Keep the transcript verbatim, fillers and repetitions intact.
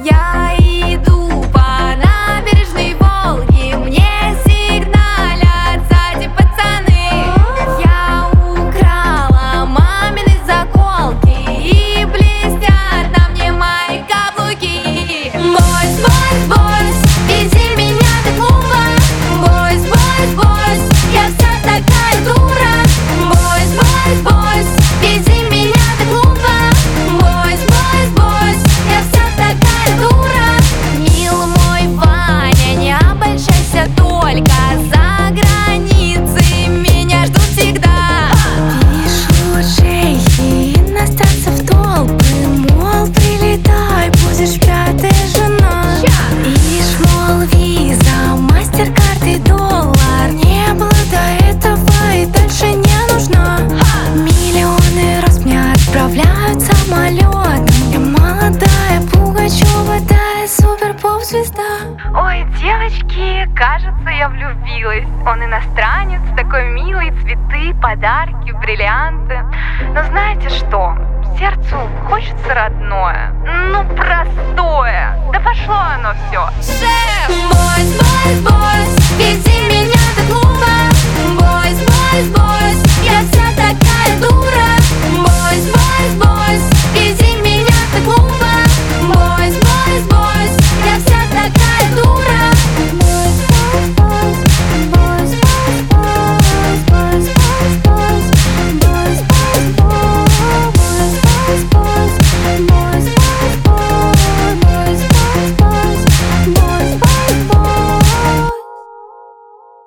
Я иду по набережной Волги, мне сигналят сзади пацаны. Я украла мамины заколки, и блестят на мне мои каблуки. Бойс, бойс, бойс, вези меня до клуба. Бойс, бойс, бойс, я вся такая дура. Бойс, бойс, бойс, вези меня до клуба. Бойс, бойс, бойс, я вся такая дура. Мил мой Ваня, не обольщайся только, за границей меня ждут всегда. Пишу Джейхи, остаться в толпы, мол, прилетай, будешь пятая жена. Ишь, мол, виза, мастер-карт и доллар, не было до этого и дальше не нужна. Миллионы раз мне отправляют самолетом, я молодая Пугачева, да, супер-поп-звезда. Ой, девочки, кажется, я влюбилась. Он иностранец, такой милый, цветы, подарки, бриллианты. Но знаете что? Сердцу хочется родное, ну простое. Да пошло оно все. Шеф! Бойс, бойс, бойс, вези меня до клуба.